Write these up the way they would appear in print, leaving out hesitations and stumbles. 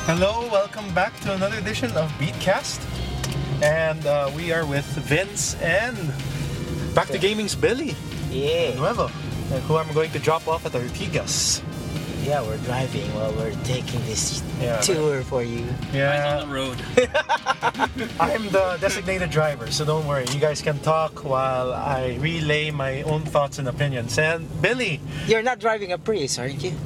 Hello, welcome back to another edition of Beatcast. And we are with Vince and Back to Gaming's Billy Yeah. Nuevo, who I'm going to drop off at Ortigas. Yeah, we're driving while we're taking this Yeah. tour for you. Yeah, on the road. I'm the designated driver, so don't worry. You guys can talk while I relay my own thoughts and opinions. And Billy, You're not driving a Prius, aren't you?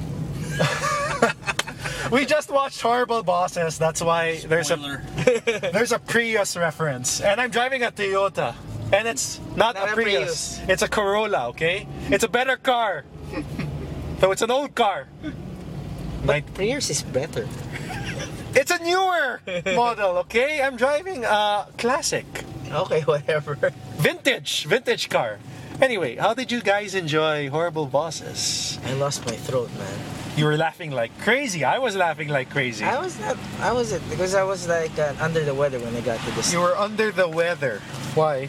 we just watched Horrible Bosses. That's why there's Spoiler. a Prius reference. And I'm driving a Toyota. And it's not Not a a Prius. Prius. It's a Corolla, okay? It's a better car. So it's an old car. My, Prius is better. it's a newer model, okay? I'm driving a classic. Okay, whatever. Vintage car. Anyway, how did you guys enjoy Horrible Bosses? I lost my throat, man. You were laughing like crazy. I was laughing like crazy. I wasn't because I was like under the weather when I got to this. You were under the weather. Why?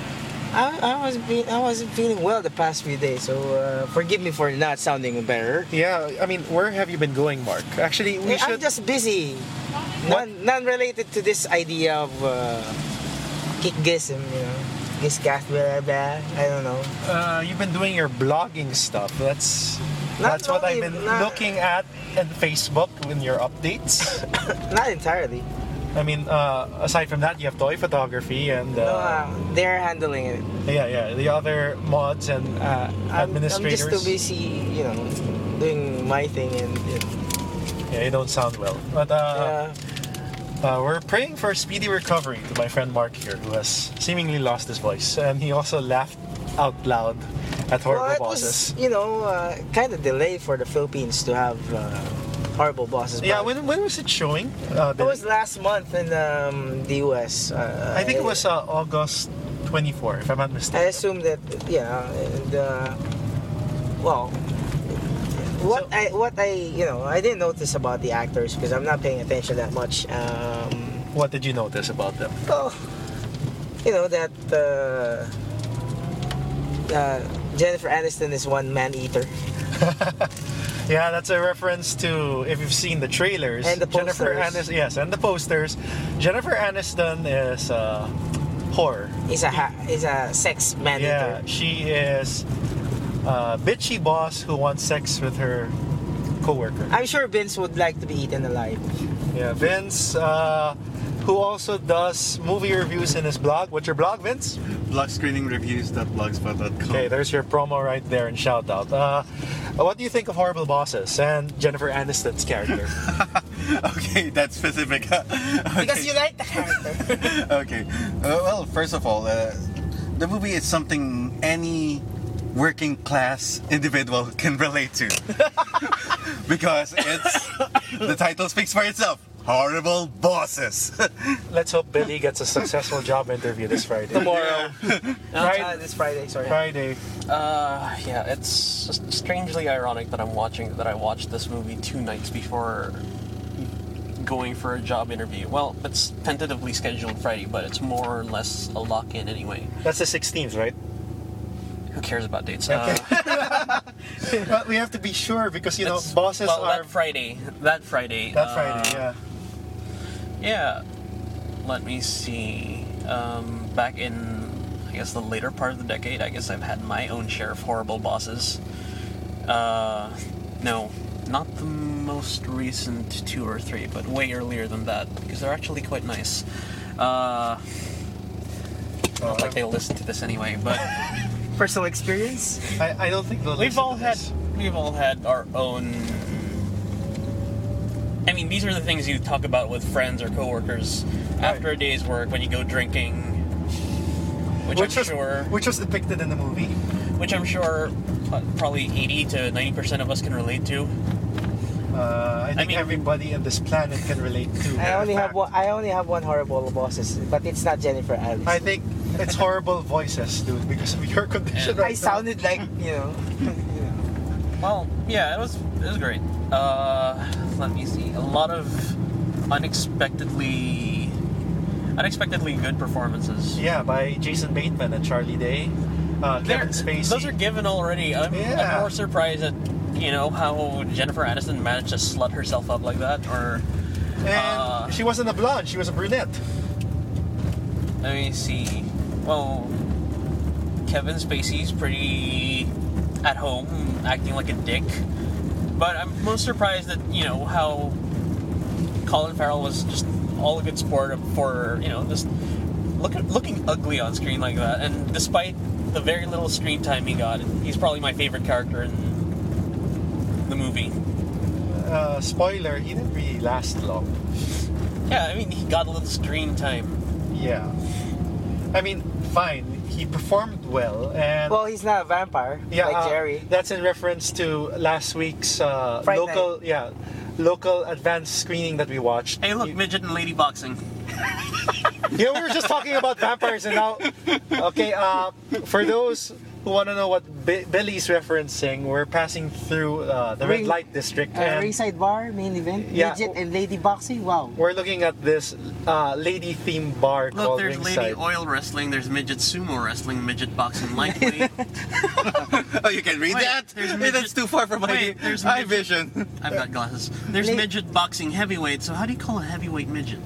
I wasn't feeling well the past few days, so forgive me for not sounding better. Yeah, I mean, where have you been going, Mark? Actually, we I'm should... just busy. What? None related to this idea of kickgism, Giscath, blah, blah, I don't know. You've been doing your blogging stuff. That's Not what I've only- been not- looking at in Facebook in your updates. Not entirely. I mean, aside from that, you have toy photography and They're handling it. yeah, the other mods and I'm administrators. just too busy, doing my thing and Yeah, you don't sound well. But we're praying for a speedy recovery to my friend Mark here, who has seemingly lost his voice, and he also laughed out loud at Horrible it Bosses. was, kind of delayed for the Philippines to have Horrible Bosses. Yeah, but when was it showing? it was last month in the US. I think it was August 24, if I'm not I mistaken. assume that, and well, I didn't notice about the actors because I'm not paying attention that much. What did you notice about them? Well, that Jennifer Aniston is one man-eater. Yeah, that's a reference to, if you've seen the trailers. And the Jennifer posters. Aniston, yes, and the posters. Jennifer Aniston is a whore. Is a sex man-eater. Yeah, she is a bitchy boss who wants sex with her coworker. I'm sure Vince would like to be eaten alive. Yeah, Vince, who also does movie reviews in his blog. What's your blog, Vince? Blogscreeningreviews.blogspot.com. Okay, there's your promo right there and shout out. What do you think of Horrible Bosses and Jennifer Aniston's character? Okay, that's specific. Okay. Because you like the character. Okay. Well, first of all, the movie is something any working class individual can relate to. Because the title speaks for itself. Horrible Bosses. Let's hope Billy gets a successful job interview this Friday. Tomorrow. Friday. This Friday, sorry. Friday. Yeah, it's just strangely ironic that I watched this movie 2 nights before going for a job interview. Well, it's tentatively scheduled Friday, but it's more or less a lock-in anyway. That's the 16th, right? Who cares about dates? But we have to be sure because, bosses well, are... that Friday. That Friday, yeah. Yeah. Let me see. Back in, I guess, the later part of the decade, I guess I've had my own share of horrible bosses. No, not the most recent 2 or 3, but way earlier than that, because they're actually quite nice. Not like they'll listen to this anyway, but Personal experience? I don't think they'll we've listen all to had this. our own. I mean, these are the things you talk about with friends or coworkers after a day's work when you go drinking, which was depicted in the movie. which I'm sure probably 80 to 90% of us can relate to. I think mean- everybody on this planet can relate to. I only have one horrible bosses, but it's not Jennifer Aniston. I think it's horrible voices, dude, because of your condition. Yeah. Right I sounded like, Well, yeah, it was great. Let me see. A lot of unexpectedly good performances. Yeah, by Jason Bateman and Charlie Day, Kevin Spacey. Those are given already. I'm more surprised at how Jennifer Aniston managed to slut herself up like that, or And she wasn't a blonde, she was a brunette. Let me see. Well, Kevin Spacey's pretty at home, acting like a dick. But I'm most surprised that, how Colin Farrell was just all a good sport for, just looking ugly on screen like that. And despite the very little screen time he got, he's probably my favorite character in the movie. Spoiler, he didn't really last long. Yeah, I mean, he got a little screen time. Yeah. I mean, fine. He performed well, and Well, he's not a vampire like Jerry. That's in reference to last week's Fright local, local advanced screening that we watched. Hey, look, midget and lady boxing. We were just talking about vampires, and now, okay. For those who want to know what Billy's referencing, we're passing through the red light district, and Rayside Bar, main event, Yeah. midget and lady boxing. Wow. we're looking at this lady-themed bar Look, called there's Ringside. lady oil wrestling, there's midget sumo wrestling, midget boxing lightweight. Oh, you can read Wait, that? there's Hey, midget- that's too far from my Wait, there's eye midget- vision. I've got glasses. There's La- midget boxing heavyweight, so how do you call a heavyweight midget?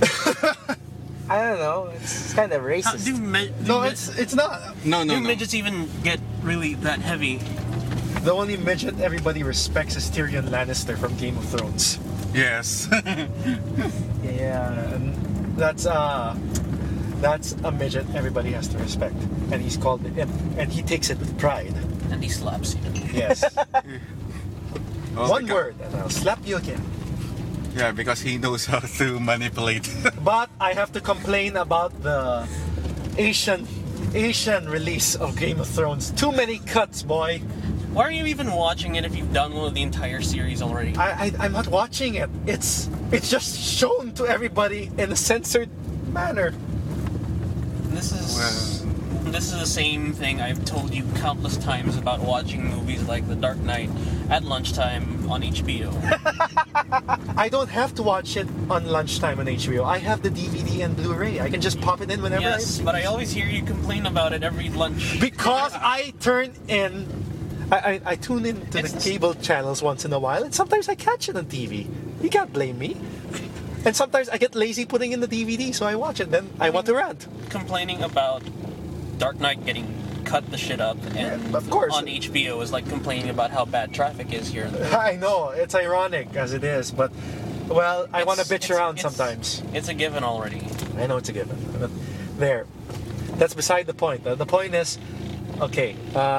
I don't know. It's kind of How, racist. No, it's not. No, do midgets even get really that heavy? The only midget everybody respects is Tyrion Lannister from Game of Thrones. Yes. Yeah. And that's a midget everybody has to respect, and he's called the Imp, and he takes it with pride. And he slaps you. Yes. Oh One my God. word, and I'll slap you again. Yeah, because he knows how to manipulate. But I have to complain about the Asian release of Game of Thrones. Too many cuts, boy. Why are you even watching it if you've downloaded the entire series already? I'm not watching it. It's just shown to everybody in a censored manner. This is the same thing I've told you countless times about watching movies like The Dark Knight at lunchtime on HBO. I don't have to watch it on lunchtime on HBO. I have the DVD and Blu-ray. I can just pop it in whenever Yes, but I always hear you complain about it every lunch. because I turn in. I tune into the cable channels once in a while, and sometimes I catch it on TV. You can't blame me. And sometimes I get lazy putting in the DVD, so I watch it. Then I want to rant. Complaining about Dark Knight getting cut the shit up and of course. on HBO is like complaining about how bad traffic is here. I know it's ironic as it is, but well, I want to bitch around it's- sometimes. It's a given already. I know it's a given. But there, that's beside the point. The point is, okay,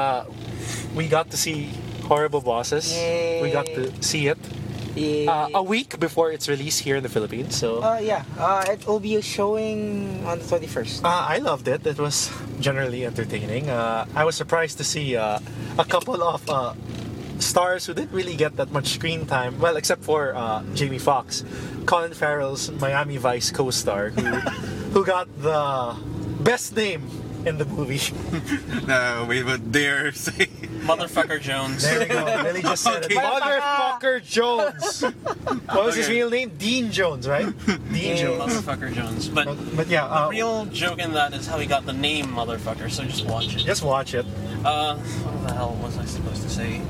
we got to see Horrible Bosses. Yay. We got to see it a week before its release here in the Philippines. So it will be showing on the 21st. I loved it. It was generally entertaining. I was surprised to see a couple of stars who didn't really get that much screen time. Well, except for Jamie Foxx, Colin Farrell's Miami Vice co-star, who got the best name in the movie. No, we would dare say. Motherfucker Jones. There we go. Billy just said Okay. it. Motherfucker Jones. What was his Okay. real name? Dean Jones, right? Dean Jones. Motherfucker Jones. But But yeah, the real joke in that is how he got the name Motherfucker, so just watch it. just watch it. What the hell was I supposed to say?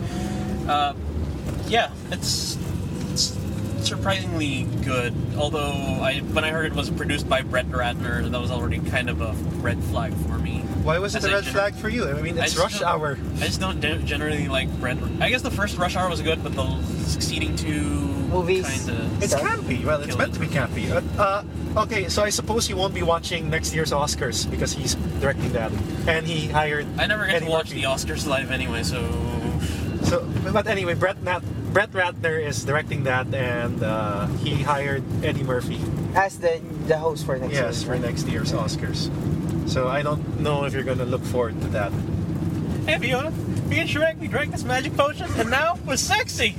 Yeah, it's surprisingly good. Although when I heard it was produced by Brett Ratner, that was already kind of a red flag for me. Why was it As a I red gen- flag for you? I mean, I it's just rush don't- hour. I just don't generally like Brett. I guess the first Rush Hour was good, but the succeeding two Movies. kind of. It's campy. Well, it's Kill meant it. to be campy. Okay, so I suppose you won't be watching next year's Oscars because he's directing that, and he hired. I never get Eddie to watch Murphy. the Oscars live anyway, so So, but anyway, Brett Ratner is directing that, and he hired Eddie Murphy. As the host for next Yes, year. for next year's Oscars. So I don't know if you're gonna look forward to that. hey Fiona, me and Shrek, we drank this magic potion, and now we're sexy.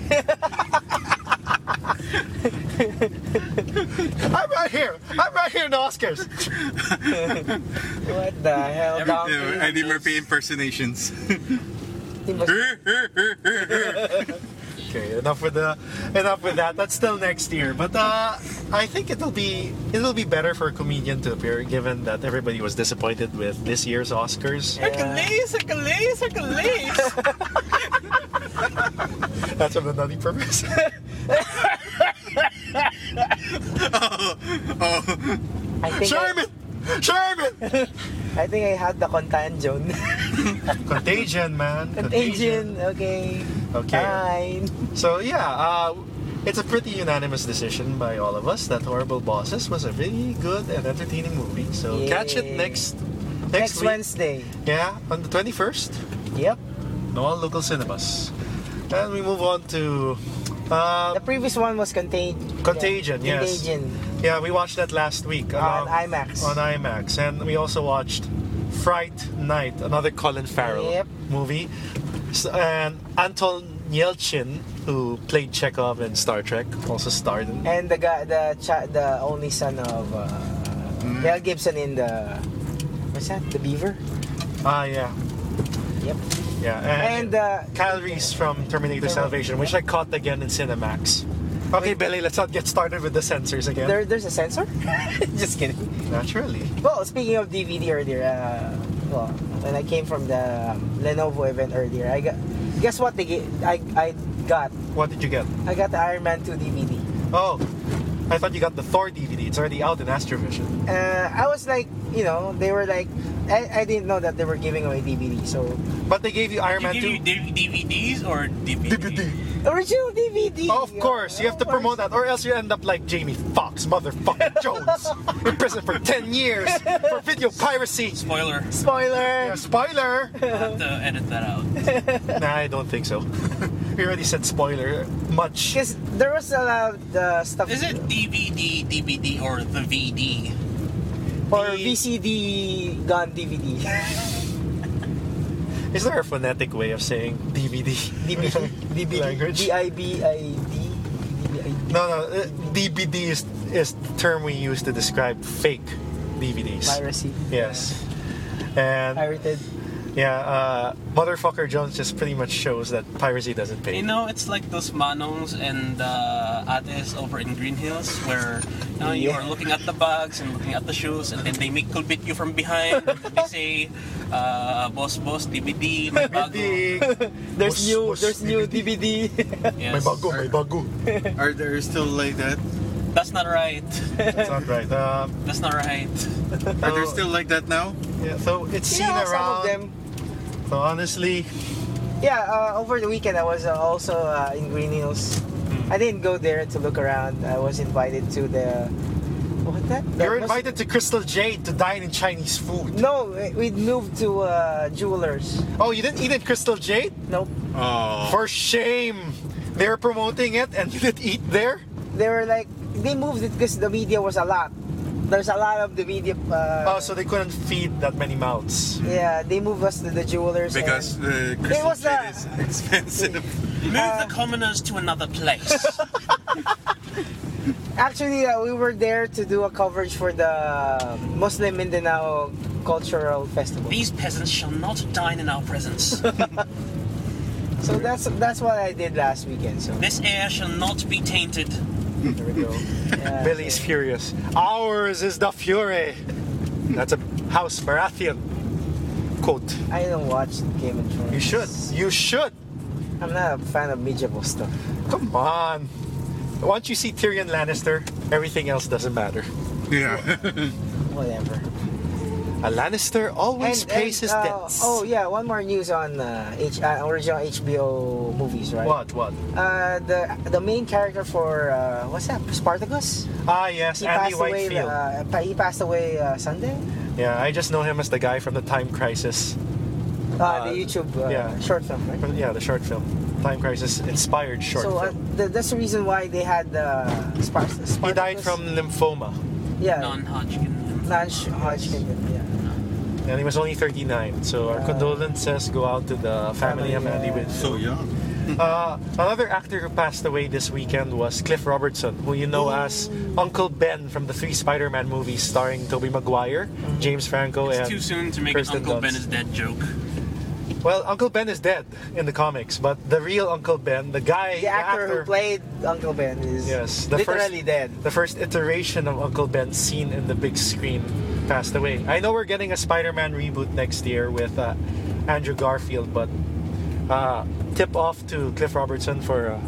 I'm right here in the Oscars. What the hell, donkey? Eddie Murphy impersonations. He must- Okay, enough with that. That's still next year, but I think it'll be better for a comedian to appear, given that everybody was disappointed with this year's Oscars. Hercules, Hercules, Hercules. That's from the Nutty Professor. I think Sherman! I think I had the contagion. Contagion, man. Contagion. Okay. Okay. Fine. So yeah, it's a pretty unanimous decision by all of us that Horrible Bosses was a really good and entertaining movie. So catch it Yay. next Next week. Wednesday. Yeah, on the 21st. Yep. In all local cinemas. And we move on to The previous one was Contagion, yeah. yes. Contagion. Yeah, we watched that last week On IMAX. On IMAX, and we also watched Fright Night, another Colin Farrell Yep. movie. And Anton Yelchin, who played Chekhov in Star Trek, also starred in. And the only son of Mel Gibson in the what's that? The Beaver. Ah, yeah, Yep. yeah. And Kyle Reese from Terminator Salvation, which I caught again in Cinemax. Okay, Billy, let's not get started with the censors again. there's a censor. Just kidding. Naturally. Well, speaking of DVD earlier, when I came from the Lenovo event earlier, guess what I got? What did you get? I got the Iron Man 2 DVD. Oh, I thought you got the Thor DVD. It's already out in Astrovision. I was like, they were like, I didn't know that they were giving away DVD. So But they gave you Iron Man 2. you DVDs or DVD? original DVD. Of course, you have to promote that, or else you end up like Jamie Foxx, motherfucking Jones, in prison for 10 years for video piracy. Spoiler. Spoiler. Yeah, spoiler! I'll have to edit that out. Nah, I don't think so. We already said spoiler much. Because there was a lot of stuff. Is it DVD, or the VD? or the- VCD gone DVD? Is there a phonetic way of saying DVD? DVD. Language? DIBID. No, DVD is the term we use to describe fake DVDs. Piracy. Yes. And Pirated. yeah, Motherfucker Jones just pretty much shows that piracy doesn't pay. You know, it's like those manongs and ates over in Green Hills where you are looking at the bags and looking at the shoes, and then they make kulbit you from behind. And they say, boss, DVD, may bago. DVD. There's new DVD. Yes. May bago, may bago. Are there still like that? That's not right. That's not right. That's not right. Are there still like that now? Yeah, so it's seen Yeah, around. some of them. So honestly, Yeah, over the weekend I was also in Green Hills. I didn't go there to look around. I was invited to the what that? you're invited to Crystal Jade to dine in Chinese food. No, we moved to Jewelers. Oh, you didn't eat at Crystal Jade? Nope. Oh. For shame! They were promoting it and you didn't eat there? They were like they moved it because the media was a lot. There's a lot of the media. Oh, so they couldn't feed that many mouths. Yeah, they moved us to the Jewelers. Because the It crystal was jade is expensive. Move the commoners to another place. Actually, we were there to do a coverage for the Muslim Mindanao Cultural Festival. These peasants shall not dine in our presence. So that's what I did last weekend. So This air shall not be tainted. There we go. yeah, Billy's furious. Ours is the fury. That's a House Baratheon quote. I don't watch Game of Thrones. You should. You should. I'm not a fan of medieval stuff. Come on. Once you see Tyrion Lannister, everything else doesn't matter. Yeah. Whatever. A Lannister always pays his debts. Oh yeah, one more news on original HBO movies, right? What? The main character for what's that? Spartacus. Ah, yes, He Andy passed away. Whitefield. He passed away Sunday. Yeah, I just know him as the guy from the Time Crisis. The YouTube short film, right? Yeah, the short film. Time Crisis inspired short So film. that's the reason why they had Spartacus. He died from lymphoma, yeah, Non-Hodgkin. non-Hodgkin. Yeah. and he was only 39. So our condolences go out to the family of Andy Whitfield. So young. Another actor who passed away this weekend was Cliff Robertson, who you know as Uncle Ben from the 3 Spider-Man movies starring Tobey Maguire, James Franco, It's and too soon to make Kirsten an Uncle Ben Dunst. is dead joke. Well, Uncle Ben is dead in the comics, but the real Uncle Ben, the guy, The actor who played Uncle Ben is Yes, literally dead. the first iteration of Uncle Ben seen in the big screen passed away. I know we're getting a Spider-Man reboot next year with Andrew Garfield, but tip off to Cliff Robertson for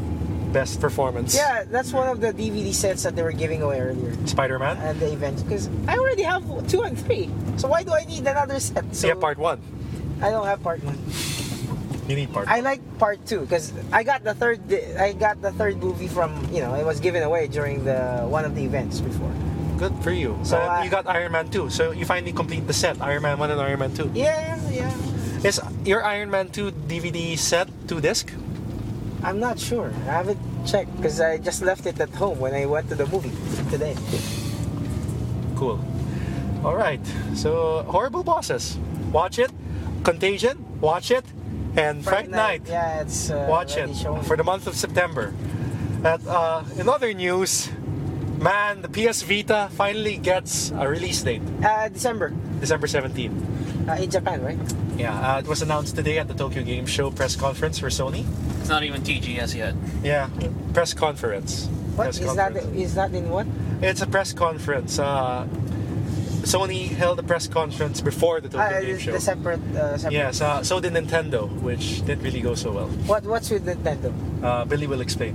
best performance. Yeah, that's one of the DVD sets that they were giving away earlier Spider-Man. at the event. Because I already have 2 and 3. So why do I need another set? So Yeah, part 1. I don't have part 1. You need part. I like part 2 because I got the third. I got the third movie from it was given away during the one of the events before. Good for you. So, So you got Iron Man 2. So you finally complete the set, Iron Man 1 and Iron Man 2. Yeah. Is your Iron Man 2 DVD set 2-disc? I'm not sure. I haven't checked because I just left it at home when I went to the movie today. Cool. All right. So Horrible Bosses. Watch it. Contagion. Watch it. And Fright Night. Yeah, it's Watch it already shown. for the month of September. In other news, man, the PS Vita finally gets a release date, December December 17th. in Japan, right? Yeah, it was announced today at the Tokyo Game Show press conference for Sony. It's not even TGS yet. Yeah, press conference. What Press is that? conference. Is that in what? It's a press conference. Sony held a press conference before the Tokyo Game Show. The separate. Yes, so did Nintendo, which didn't really go so well. What's with Nintendo? Billy will explain.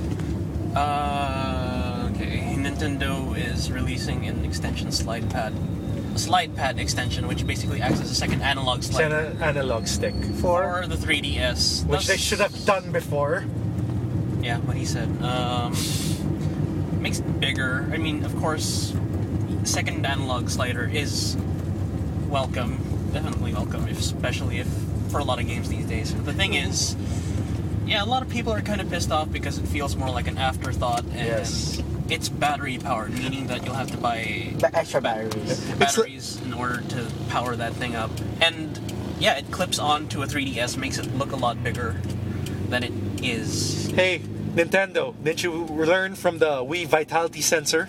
Okay. Nintendo is releasing an extension slide pad. A slide pad extension, which basically acts as a second analog It's slide an analog stick, for the 3DS. which they should have done before. Yeah, what he said. Makes it bigger. I mean, of course, second analog slider is welcome. Definitely welcome, especially if for a lot of games these days. But the thing is, yeah, a lot of people are kind of pissed off because it feels more like an afterthought, and Yes. it's battery powered, meaning that you'll have to buy Extra batteries. batteries in order to power that thing up. And yeah, it clips onto a 3DS, makes it look a lot bigger than it is. Hey, Nintendo, didn't you learn from the Wii Vitality sensor?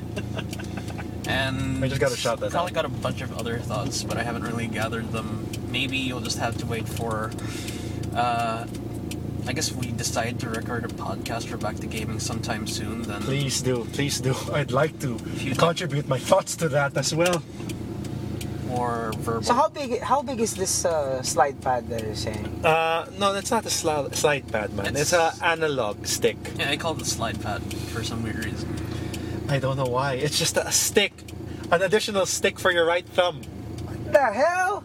And I just gotta shout that probably out. got a bunch of other thoughts, but I haven't really gathered them. Maybe you'll just have to wait for. I guess if we decide to record a podcast for Back to Gaming sometime soon, then Please do, please do. I'd like to you- contribute my thoughts to that as well. more verbal. So how big is this slide pad that you're saying? No, that's not a slide pad, man. It's It's- an analog stick. Yeah, I call it the slide pad for some weird reason. I don't know why. It's just a stick, an additional stick for your right thumb. What the hell?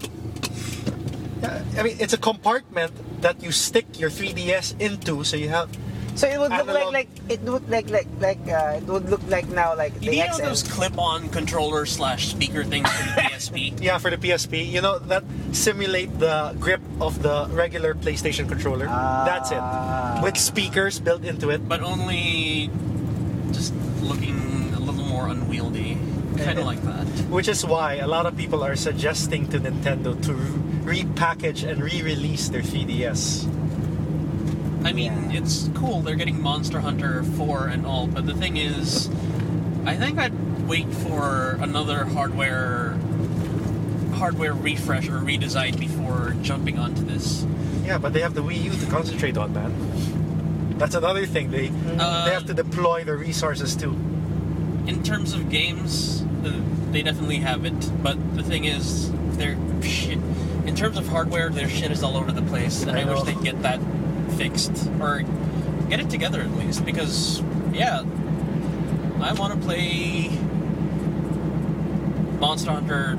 I mean, it's a compartment that you stick your 3DS into, so you have. So it would look Analog. like it would it would look like now like the You know XL. those clip-on controller / speaker things for the PSP? Yeah, for the PSP, you know, that simulate the grip of the regular PlayStation controller. That's it. With speakers built into it. But only just looking a little more unwieldy. Kind of like that. Which is why a lot of people are suggesting to Nintendo to repackage and re-release their 3DS. I mean, Yeah. it's cool. They're getting Monster Hunter 4 and all, but the thing is, I think I'd wait for another hardware refresh or redesign before jumping onto this. Yeah, but they have the Wii U to concentrate on, man. That's another thing. They have to deploy the resources too. In terms of games, they definitely have it, but the thing is, their shit. In terms of hardware, their shit is all over the place, and I I wish know. they'd get that fixed or get it together at least. Because yeah, I want to play Monster Hunter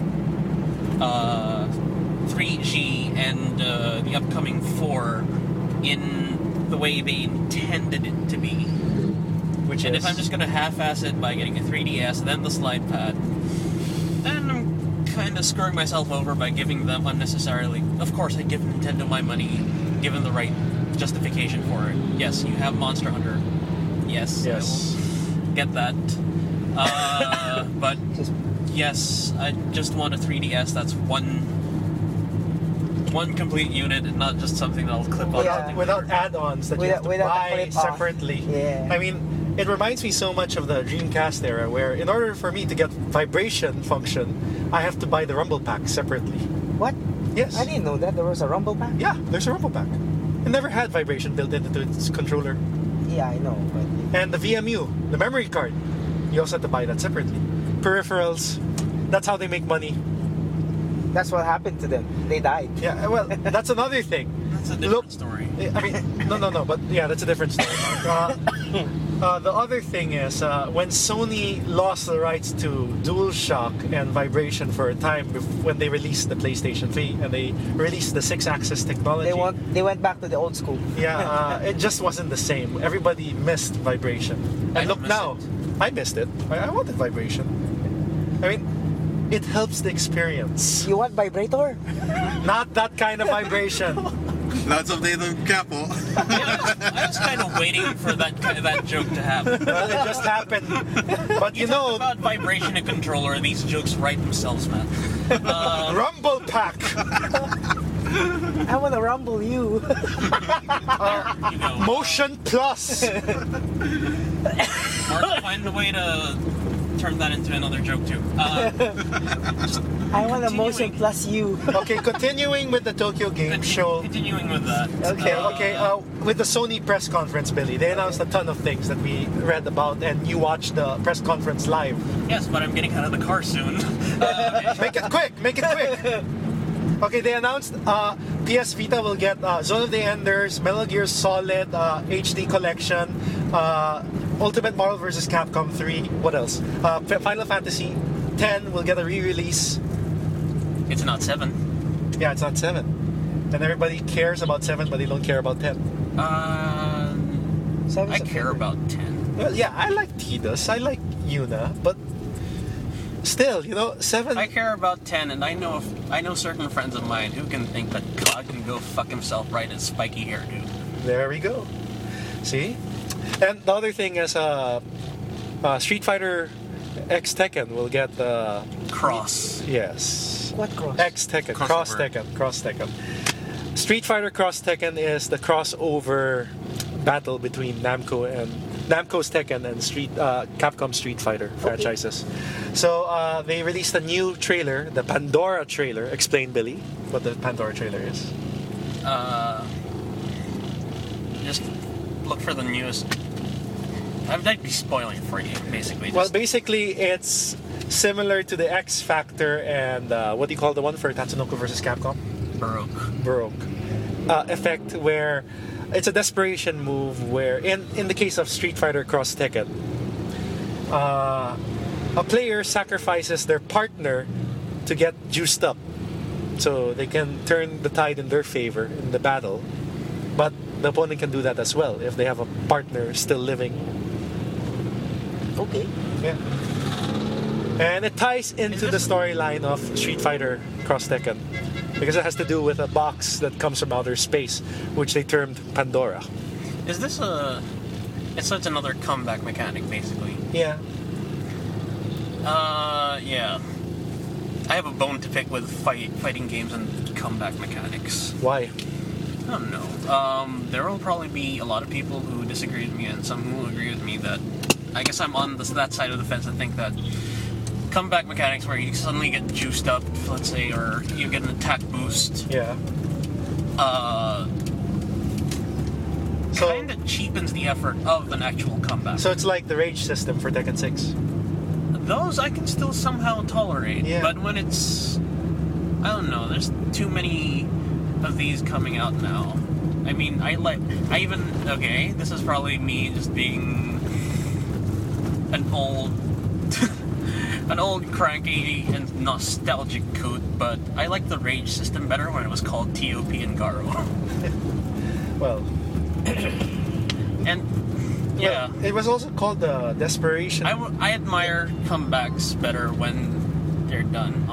3G and the upcoming 4 in the way they intended it to be. Which And is if I'm just gonna half-ass it by getting a 3DS, then the slide pad, then I'm kind of screwing myself over by giving them unnecessarily. Of course, I give Nintendo my money, given the right justification for it. Yes, you have Monster Hunter. Yes, Yes. I will get that. But yes, I just want a 3DS that's one complete unit and not just something that I'll clip on. Yeah. without add-ons that you have to Without the buy clip-on. separately. Yeah. I mean, it reminds me so much of the Dreamcast era, where in order for me to get vibration function, I have to buy the Rumble Pack separately. What? Yes. I didn't know that there was a rumble pack. Yeah, there's a Rumble Pack. It never had vibration built into its controller. Yeah, I know, but And the VMU, the memory card, you also have to buy that separately. Peripherals, that's how they make money. That's what happened to them. They died. Yeah, well, that's another thing. That's a different story. I mean, no, but yeah, that's a different story. The other thing is, when Sony lost the rights to DualShock and vibration for a time when they released the PlayStation 3 and they released the 6-axis technology. They went back to the old school. Yeah, it just wasn't the same. Everybody missed vibration. And I look miss now, it. I missed it. I wanted vibration. I mean, it helps the experience. You want vibrator? Not that kind of vibration. Lots of data capo. I was kind of waiting for that joke to happen. Well, it just happened. But you know, about vibration and controller, these jokes write themselves, man. Rumble Pack. I want to rumble you. You know, Motion Plus. Mark, find a way to turn that into another joke too. I want a motion plus you. Okay, continuing with the Tokyo Game Show. Continuing with that. Okay. With the Sony press conference, Billy, they announced a ton of things that we read about, and you watched the press conference live. Yes, but I'm getting out of the car soon. Make it quick. Make it quick. Okay, they announced PS Vita will get Zone of the Enders, Metal Gear Solid HD Collection, Ultimate Marvel vs. Capcom 3. What else? Final Fantasy 10 will get a re-release. It's not 7. Yeah, it's not 7. And everybody cares about 7, but they don't care about 10. Seven's I a care favorite. about 10. Well, yeah, I like Tidus, I like Yuna, but still, 7... I care about 10, and I know certain friends of mine who can think that Cloud can go fuck himself right as spiky hairdo. There we go. See? And the other thing is Street Fighter X Tekken will get Cross. yes. What cross? X Tekken, Cross Tekken. Street Fighter Cross Tekken is the crossover battle between Namco's Tekken and Capcom Street Fighter franchises. So they released a new trailer, the Pandora trailer. Explain, Billy, what the Pandora trailer is. Just look for the newest. I'd be spoiling it for you, basically. Well, basically, it's similar to the X Factor and what do you call the one for Tatsunoko versus Capcom? Baroque effect, where it's a desperation move where, in the case of Street Fighter Cross Tekken, a player sacrifices their partner to get juiced up so they can turn the tide in their favor in the battle. But the opponent can do that as well if they have a partner still living. Okay. Yeah. And it ties into the storyline of Street Fighter Cross Tekken because it has to do with a box that comes from outer space, which they termed Pandora. Is this it's another comeback mechanic, basically? Yeah. Yeah. I have a bone to pick with fighting games and comeback mechanics. Why? I don't know. There will probably be a lot of people who disagree with me and some who will agree with me that I guess I'm on that side of the fence. I think that comeback mechanics where you suddenly get juiced up, let's say, or you get an attack boost, Yeah. kind of cheapens the effort of an actual comeback. So it's like the rage system for Tekken 6. Those I can still somehow tolerate, Yeah. but when it's, I don't know, there's too many of these coming out now. I mean, this is probably me just being an old cranky and nostalgic coot, but I like the rage system better when it was called TOP and Garo. Well, And yeah, well, it was also called the Desperation. I admire comebacks better when they're done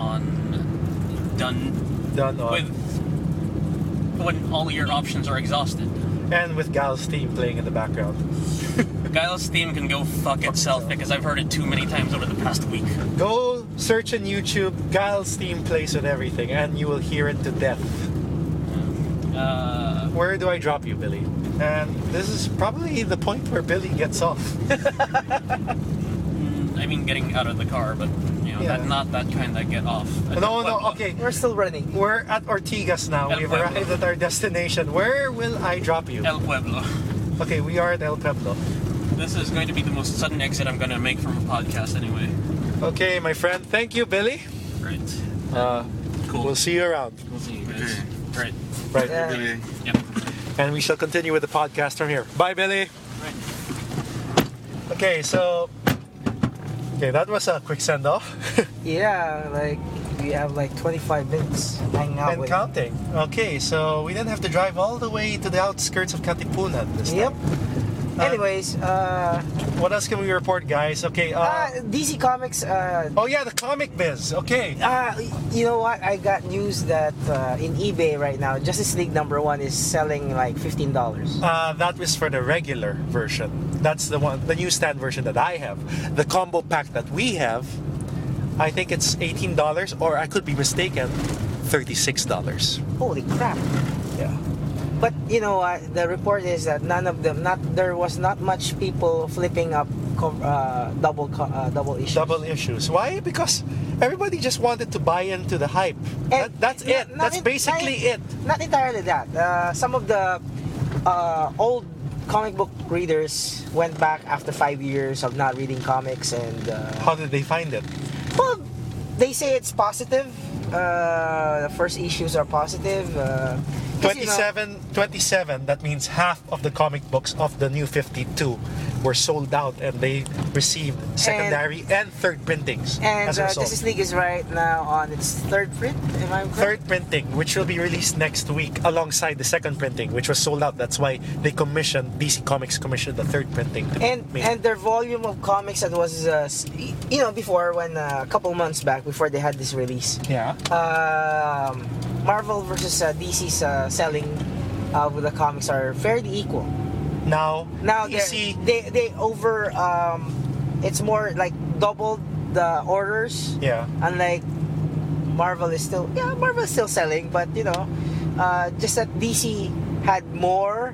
with when all your options are exhausted. And with Gal's theme playing in the background. Guile's theme can go fuck itself because I've heard it too many times over the past week. Go search on YouTube, Gal's theme plays with everything, and you will hear it to death. Where do I drop you, Billy? And this is probably the point where Billy gets off. I mean, getting out of the car, but Yeah. not that kind that get off. No, okay. We're still running. We're at Ortigas now. El We've Pueblo. arrived at our destination. Where will I drop you? El Pueblo. Okay, we are at El Pueblo. This is going to be the most sudden exit I'm going to make from a podcast anyway. Okay, my friend. Thank you, Billy. Right. Cool. We'll see you around. We'll see you guys. Right. Right. Yeah. Really. Yep. And we shall continue with the podcast from here. Bye, Billy. Right. Okay, so that was a quick send off Yeah, like we have like 25 minutes hanging out and with counting. Okay, so we didn't have to drive all the way to the outskirts of Katipunan this Yep. time. Anyways, What else can we report, guys? Okay. DC Comics. Oh yeah, the comic biz. Okay. You know what? I got news that in eBay right now, Justice League #1 is selling like $15. That was for the regular version. That's the one, the newsstand version that I have. The combo pack that we have, I think it's $18, or I could be mistaken, $36. Holy crap! Yeah. But you know what? The report is that none of them. There was not much people flipping up double issues. Double issues. Why? Because everybody just wanted to buy into the hype. And That's it. That's basically it. Not entirely that. Some of the old comic book readers went back after 5 years of not reading comics, and How did they find it? well, they say it's positive. The first issues are positive. 27, that means half of the comic books of the new 52 were sold out, and they received secondary and third printings And as a result. Justice League is right now on its third print. Am I correct? Third printing, which will be released next week alongside the second printing, which was sold out. That's why they commissioned, DC Comics commissioned the third printing to be made. And their volume of comics that was, before when a couple months back before they had this release, Yeah. Marvel versus DC's selling with the comics are fairly equal. Now DC, DC, they over it's more like doubled the orders. yeah. Unlike Marvel is still selling, but just that DC had more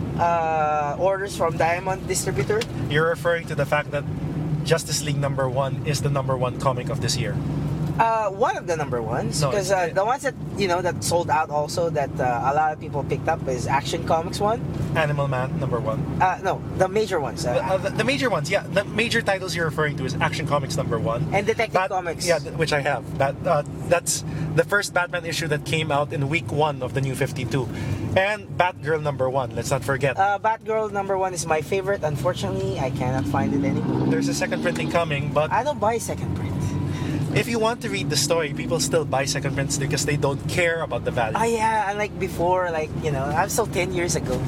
orders from Diamond Distributor. You're referring to the fact that Justice League #1 is the #1 comic of this year. One of the #1s, No, because the ones that that sold out also that a lot of people picked up is Action Comics one. Animal Man #1. No, the major ones. The major ones, yeah. The major titles you're referring to is Action Comics #1 and Detective Comics. Yeah, which I have. That's the first Batman issue that came out in week 1 of the new 52, and Batgirl #1. Let's not forget. Batgirl #1 is my favorite. Unfortunately, I cannot find it anymore. There's a second printing coming, but I don't buy second print. if you want to read the story, people still buy second prints because they don't care about the value. Yeah, unlike before, I'm still 10 years ago.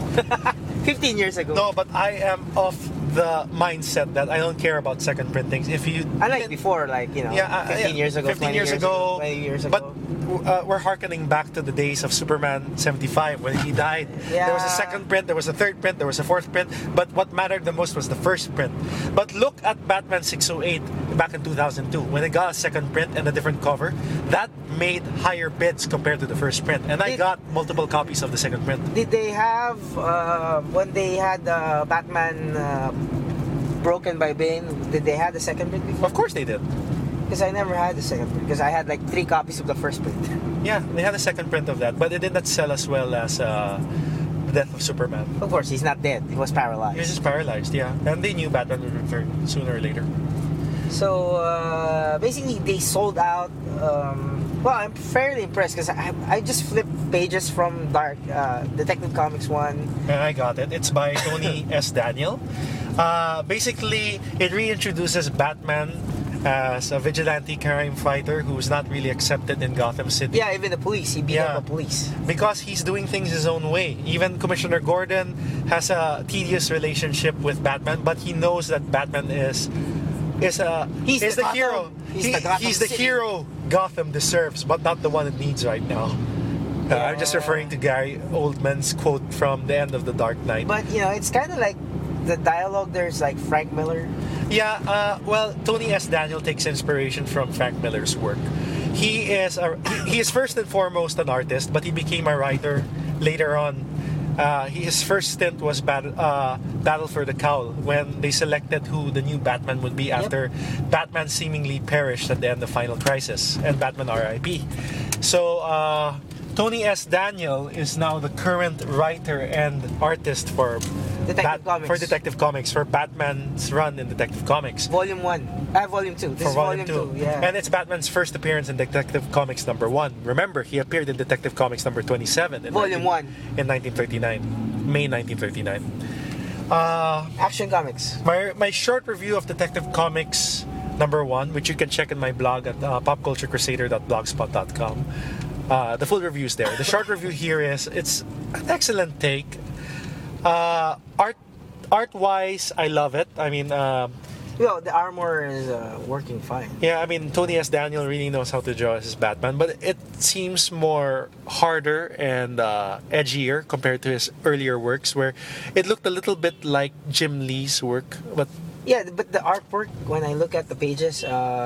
15 years ago. No, but I am of the mindset that I don't care about second printings. If you Unlike before, 15 years ago, 15 years ago, 20 years ago. But we're hearkening back to the days of Superman 75 when he died. Yeah. There was a second print, there was a third print, there was a fourth print, but what mattered the most was the first print. But look at Batman 608 back in 2002 when they got a second print and a different cover. That made higher bids compared to the first print, and I got multiple copies of the second print. Did they have, when they had Batman Broken by Bane, did they have the second print before? Of course they did. Because I never had the second print, because I had like 3 copies of the first print. Yeah, they had a second print of that, but it did not sell as well as The Death of Superman. Of course, he's not dead. He was paralyzed. He was just paralyzed, yeah. And they knew Batman would return sooner or later. So basically, they sold out. Well, I'm fairly impressed because I just flipped pages from Detective Comics 1. And I got it. It's by Tony S. Daniel. Basically, it reintroduces Batman as a vigilante crime fighter who's not really accepted in Gotham City. Yeah, even the police. He beat up the police. Because he's doing things his own way. Even Commissioner Gordon has a tedious relationship with Batman, but he knows that Batman is the hero. He's the hero Gotham deserves, but not the one it needs right now. I'm just referring to Gary Oldman's quote from the end of The Dark Knight. But it's kind of like the dialogue. There's like Frank Miller. Yeah, well, Tony S. Daniel takes inspiration from Frank Miller's work. He is first and foremost an artist, but he became a writer later on. His first stint was Battle for the Cowl, when they selected who the new Batman would be after Batman seemingly perished at the end of Final Crisis and Batman R.I.P. So Tony S. Daniel is now the current writer and artist for Comics. For Detective Comics, for Batman's run in Detective Comics. Volume 1. Volume 2. This For is Volume 2. Yeah. And it's Batman's first appearance in Detective Comics #1. Remember, he appeared in Detective Comics number 27 in Volume 1. In 1939. May 1939. Action Comics. My short review of Detective Comics #1, which you can check in my blog at popculturecrusader.blogspot.com. The full review is there. The short review here is it's an excellent take. Art-wise, I love it. I mean, well, the armor is working fine. yeah, I mean, Tony S. Daniel really knows how to draw his Batman, but it seems more harder and edgier compared to his earlier works, where it looked a little bit like Jim Lee's work, but yeah, but the artwork, when I look at the pages,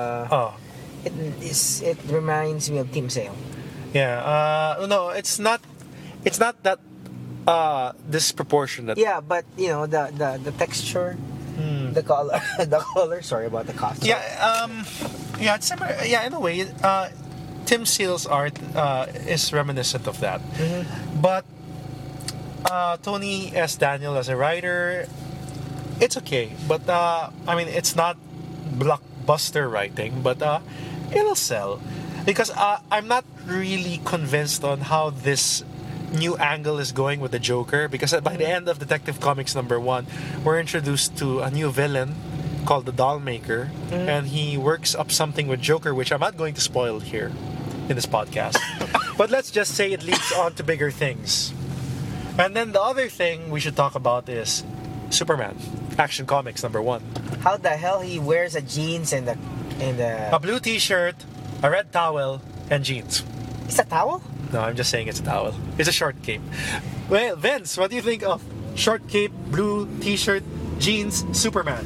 it reminds me of Team Sale. yeah, no, it's not that disproportionate. Yeah, but you know the texture, the color, the color. Sorry about the costume. Yeah, it's similar. Yeah, in a way, Tim Sale's art is reminiscent of that. But Tony S. Daniel as a writer, it's okay. But I mean, it's not blockbuster writing, but it'll sell because I'm not really convinced on how this new angle is going with the Joker, because by the end of Detective Comics #1, we're introduced to a new villain called the Dollmaker, and he works up something with Joker, which I'm not going to spoil here in this podcast. But let's just say it leads on to bigger things. And then the other thing we should talk about is Superman, Action Comics #1. How the hell he wears a jeans and the A blue t-shirt, a red towel, and jeans. It's a towel? No, I'm just saying it's a towel. It's a short cape. Well, Vince, what do you think of short cape, blue t-shirt, jeans, Superman?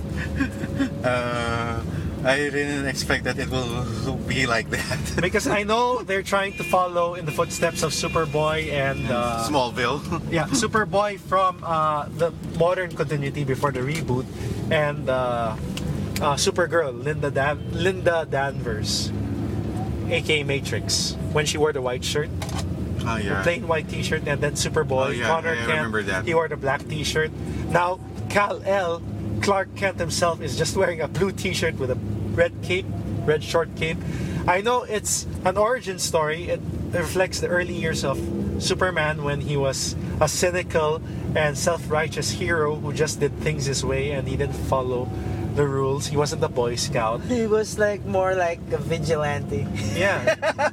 I didn't expect that it will be like that. Because I know they're trying to follow in the footsteps of Superboy and Smallville. yeah, Superboy from the modern continuity before the reboot, and Supergirl, Linda Danvers, aka Matrix, when she wore the white shirt, Oh yeah. plain white t-shirt, and then Superboy, Oh, yeah, Connor I Kent, remember that. he wore the black t-shirt. Now Kal-El, Clark Kent himself, is just wearing a blue t-shirt with a red cape, red short cape. I know it's an origin story. It reflects the early years of Superman when he was a cynical and self-righteous hero who just did things his way and he didn't follow the rules. He wasn't a Boy Scout. He was like more like a vigilante. Yeah,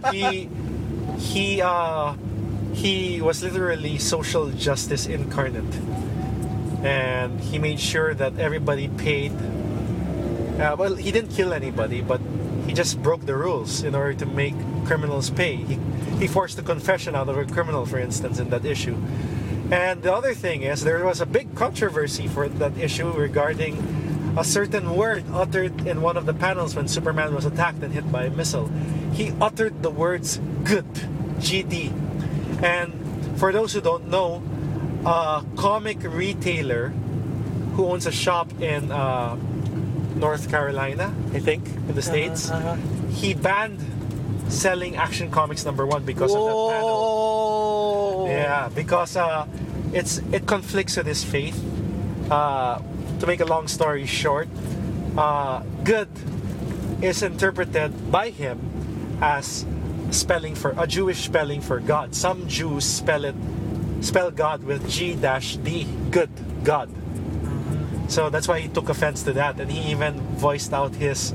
he was literally social justice incarnate, and he made sure that everybody paid. Well, he didn't kill anybody, but he just broke the rules in order to make criminals pay. He forced a confession out of a criminal, for instance, in that issue. And the other thing is, there was a big controversy for that issue regarding a certain word uttered in one of the panels when Superman was attacked and hit by a missile. He uttered the words "good," GD. And for those who don't know, a comic retailer who owns a shop in North Carolina, I think, in the States, he banned selling Action Comics #1 because of that panel. Yeah, because it conflicts with his faith. To make a long story short, good is interpreted by him as a Jewish spelling for God. Some Jews spell God with G-D, good, God. So that's why he took offense to that, and he even voiced out his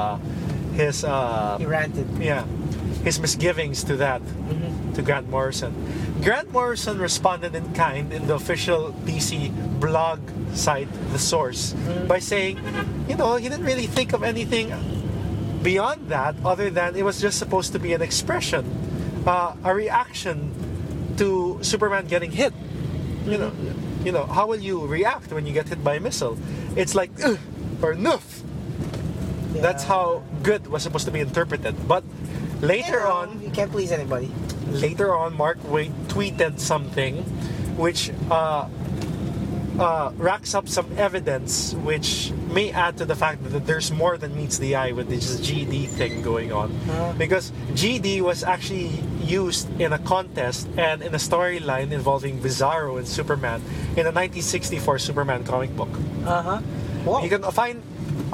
He ranted. yeah, his misgivings to that, to Grant Morrison. Grant Morrison responded in kind in the official DC blog site, The Source, by saying, he didn't really think of anything beyond that, other than it was just supposed to be an expression, a reaction to Superman getting hit. You know, how will you react when you get hit by a missile? It's like, ugh, or noof. Yeah. That's how good was supposed to be interpreted. But later on, you can't please anybody. Later on, Mark Waid tweeted something which racks up some evidence which may add to the fact that there's more than meets the eye with this GD thing going on. Because GD was actually used in a contest and in a storyline involving Bizarro and Superman in a 1964 Superman comic book. Wow. You can find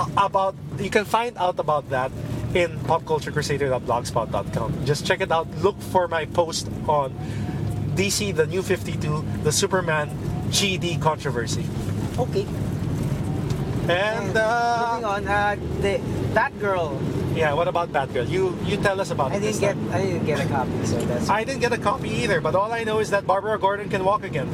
out about that in popculturecrusader.blogspot.com. Just check it out. Look for my post on DC the New 52, the Superman GD controversy. Okay. And moving on, the Batgirl. yeah, what about Batgirl? You tell us about I it. didn't get a copy, so that's. I didn't get a copy either, but all I know is that Barbara Gordon can walk again.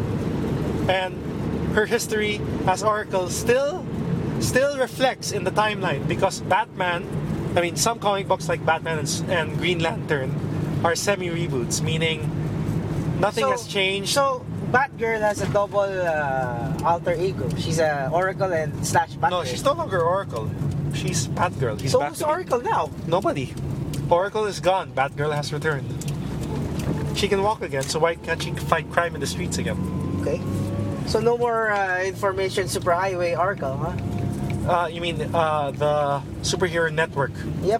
And her history as Oracle still reflects in the timeline because some comic books like Batman and Green Lantern are semi-reboots, meaning nothing has changed. So Batgirl has a double alter ego. She's a Oracle and / Batgirl. No, she's no longer Oracle. She's Batgirl. She's So back who's to be- Oracle now? Nobody. Oracle is gone. Batgirl has returned. She can walk again, so why can't she fight crime in the streets again? Okay. So no more information superhighway Oracle, huh? You mean the superhero network? Yep.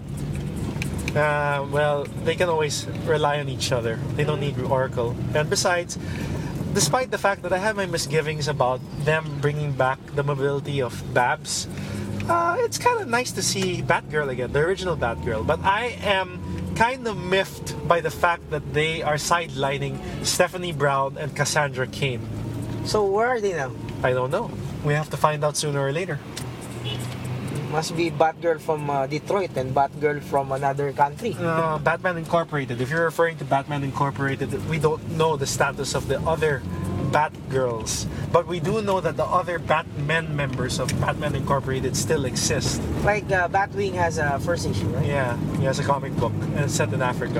Well, they can always rely on each other. They don't need Oracle. And besides, despite the fact that I have my misgivings about them bringing back the mobility of Babs, it's kind of nice to see Batgirl again, the original Batgirl. But I am kind of miffed by the fact that they are sidelining Stephanie Brown and Cassandra Cain. So where are they now? I don't know. We have to find out sooner or later. Must be Batgirl from Detroit and Batgirl from another country. Batman Incorporated. If you're referring to Batman Incorporated, we don't know the status of the other Batgirls. But we do know that the other Batmen members of Batman Incorporated still exist. Like Batwing has a first issue, right? Yeah, he has a comic book and it's set in Africa.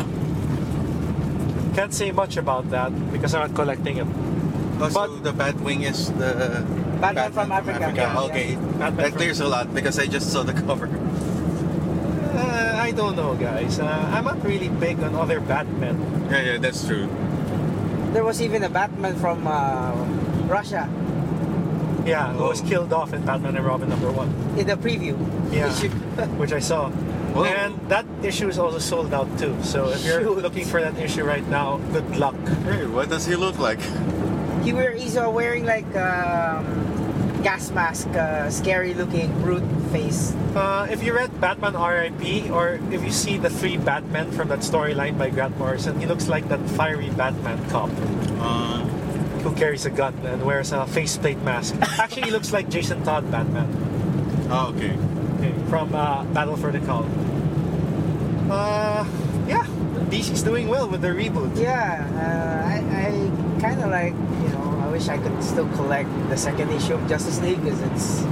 Can't say much about that because I'm not collecting it. Also, But- the Batwing is the Batman from Africa. Yeah, Okay, Batman that from- clears a lot because I just saw the cover. I don't know, guys. I'm not really big on other Batmen. Yeah, that's true. There was even a Batman from Russia Yeah, who was killed off in Batman and Robin #1. in the preview Yeah, issue. which I saw. Whoa. And that issue is also sold out too. So if you're Shoot. looking for that issue right now, good luck. Hey, what does he look like? He's wearing like gas mask, scary looking brute face. If you read Batman R.I.P. or if you see the 3 Batmen from that storyline by Grant Morrison, he looks like that fiery Batman cop who carries a gun and wears a faceplate mask. Actually, he looks like Jason Todd Batman. Oh, okay. Okay, from Battle for the Cowl. Yeah, DC's doing well with the reboot. Yeah, I kind of like, I wish I could still collect the second issue of Justice League because it's,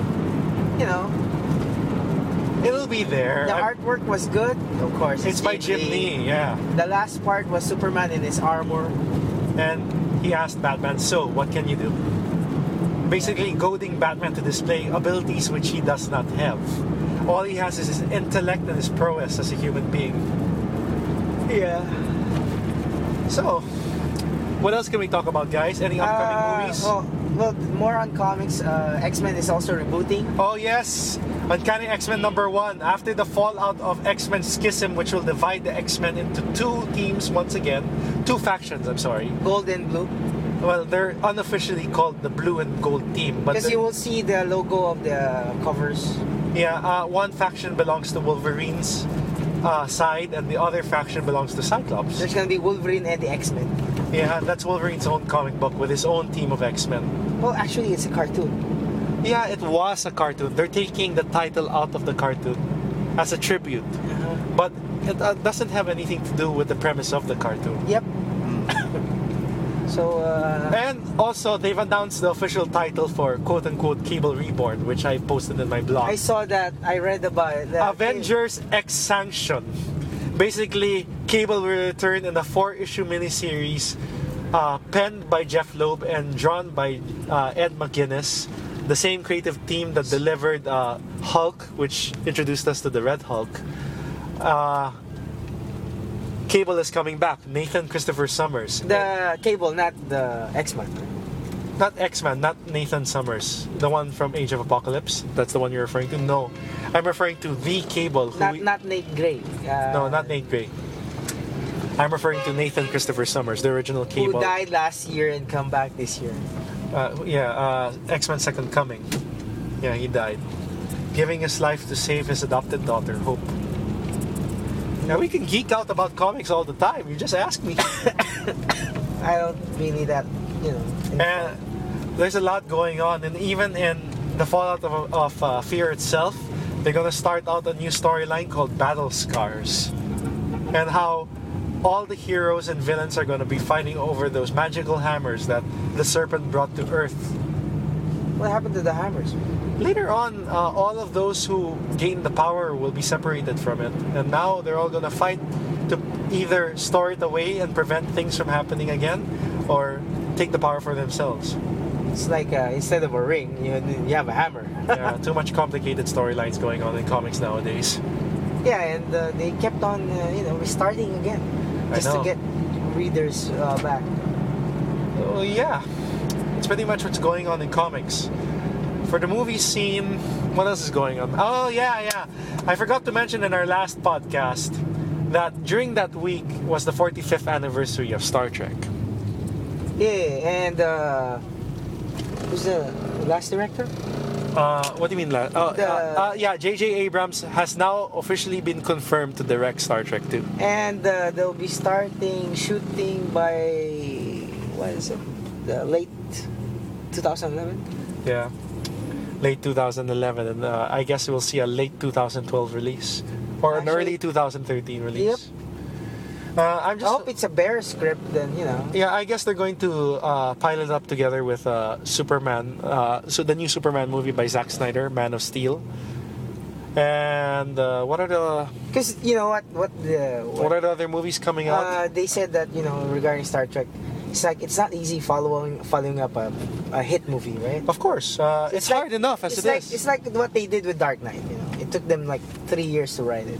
It'll be there. the artwork was good. Of course, It's by Jim Lee, yeah. The last part was Superman in his armor. And he asked Batman, so what can you do? Basically goading Batman to display abilities which he does not have. All he has is his intellect and his prowess as a human being. Yeah. So, what else can we talk about, guys? Any upcoming movies? Well, more on comics. X-Men is also rebooting. Oh yes! Uncanny X-Men #1. After the fallout of X-Men Schism, which will divide the X-Men into 2 teams once again. 2 factions, I'm sorry. Gold and blue. Well, they're unofficially called the Blue and Gold team. But Because you will see the logo of the covers. yeah, one faction belongs to Wolverine's side and the other faction belongs to Cyclops. There's gonna be Wolverine and the X-Men. Yeah, that's Wolverine's own comic book with his own team of X-Men. Well, actually, it's a cartoon. Yeah, it was a cartoon. They're taking the title out of the cartoon as a tribute. But it doesn't have anything to do with the premise of the cartoon. Yep. So, And also, they've announced the official title for quote-unquote Cable Reborn, which I posted in my blog. I saw that. I read about it. Avengers X Sanction. Basically, Cable will return in a 4-issue miniseries penned by Jeff Loeb and drawn by Ed McGuinness, the same creative team that delivered Hulk, which introduced us to the Red Hulk. Cable is coming back. Nathan Christopher Summers. The Cable, not the X-Men. Not X-Man, not Nathan Summers. The one from Age of Apocalypse. That's the one you're referring to? No. I'm referring to the Cable. Not Nate Gray. No, not Nate Gray. I'm referring to Nathan Christopher Summers, the original Cable. Who died last year and come back this year. X-Men Second Coming. Yeah, he died. Giving his life to save his adopted daughter, Hope. Now, we can geek out about comics all the time. You just ask me. I don't really that, And there's a lot going on, and even in the fallout of Fear itself, they're gonna start out a new storyline called Battle Scars, and how all the heroes and villains are gonna be fighting over those magical hammers that the Serpent brought to Earth. What happened to the hammers? Later on, all of those who gain the power will be separated from it, and now they're all gonna fight to either store it away and prevent things from happening again, or take the power for themselves. It's like instead of a ring, you have a hammer. Yeah, too much complicated storylines going on in comics nowadays. Yeah, and they kept on, restarting again, just to get readers back. Well, yeah, it's pretty much what's going on in comics. For the movie scene, what else is going on? Oh, yeah. I forgot to mention in our last podcast that during that week was the 45th anniversary of Star Trek. Yeah, and who's the last director? What do you mean last? J.J. Abrams has now officially been confirmed to direct Star Trek 2. And they'll be starting shooting by, what is it, the late 2011? Yeah. Late 2011, and I guess we'll see a late 2012 release or an early 2013 release. Yep. I hope it's a better script then, Yeah, I guess they're going to pilot up together with Superman. So the new Superman movie by Zack Snyder, Man of Steel. And what are the? Because you know what are the other movies coming out? They said that regarding Star Trek, it's not easy following up a hit movie, right? Of course, it's like, hard enough as it is. It's like what they did with Dark Knight. It took them like 3 years to write it.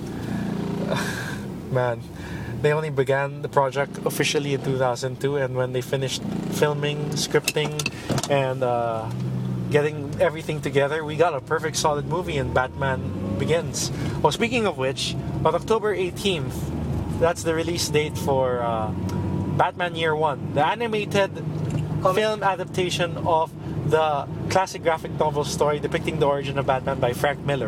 Man, they only began the project officially in 2002, and when they finished filming, scripting, and getting everything together, we got a perfect solid movie in Batman Begins. Well, speaking of which, on October 18th, that's the release date for Batman Year One, the animated film adaptation of the classic graphic novel story depicting the origin of Batman by Frank Miller.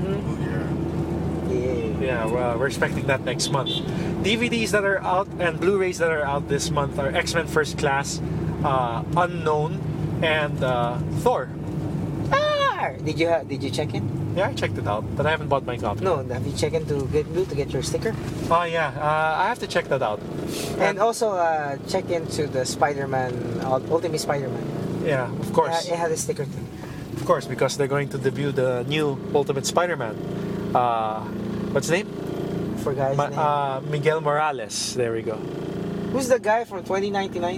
Yeah, we're expecting that next month. DVDs that are out and Blu-rays that are out this month are X-Men First Class, Unknown, and Thor. Did you check in? Yeah, I checked it out, but I haven't bought my copy. No, have you checked in to get your sticker? Oh yeah, I have to check that out. And also check into the Spider-Man, Ultimate Spider-Man. Yeah, of course. It had a sticker too. Of course, because they're going to debut the new Ultimate Spider-Man. What's his name? Forgot his name. Miguel Morales. There we go. Who's the guy from 2099?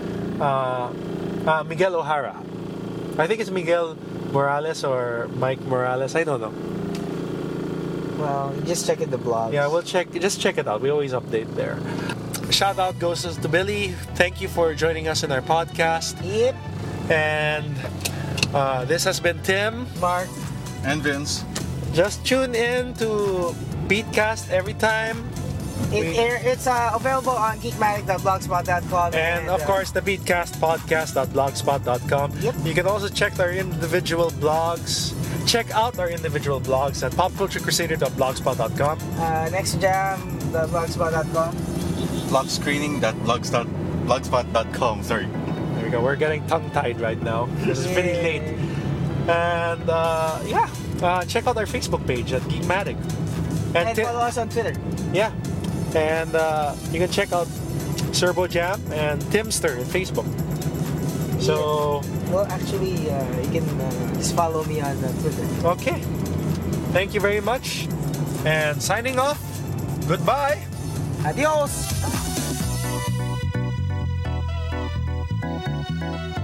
Miguel O'Hara. I think it's Miguel Morales or Mike Morales. I don't know. Well, just check in the blog. Yeah, we'll check. Just check it out. We always update there. Shout out goes to Billy. Thank you for joining us in our podcast. Yep. And this has been Tim, Mark, and Vince. Just tune in to Beatcast every time. It's available on geekmatic.blogspot.com. And of course, the beatcastpodcast.blogspot.com. Yep. You can also check our individual blogs. Check out our individual blogs at popculturecrusader.blogspot.com. Next Jam, the blogspot.com. Blogscreening.blogspot.com. Sorry. There we go. We're getting tongue-tied right now. This is pretty late. And check out our Facebook page at Geekmatic. And follow us on Twitter. Yeah. And you can check out Serbo Jam and Timster on Facebook. So... Well, actually, you can just follow me on Twitter. Okay. Thank you very much. And signing off, goodbye. Adios.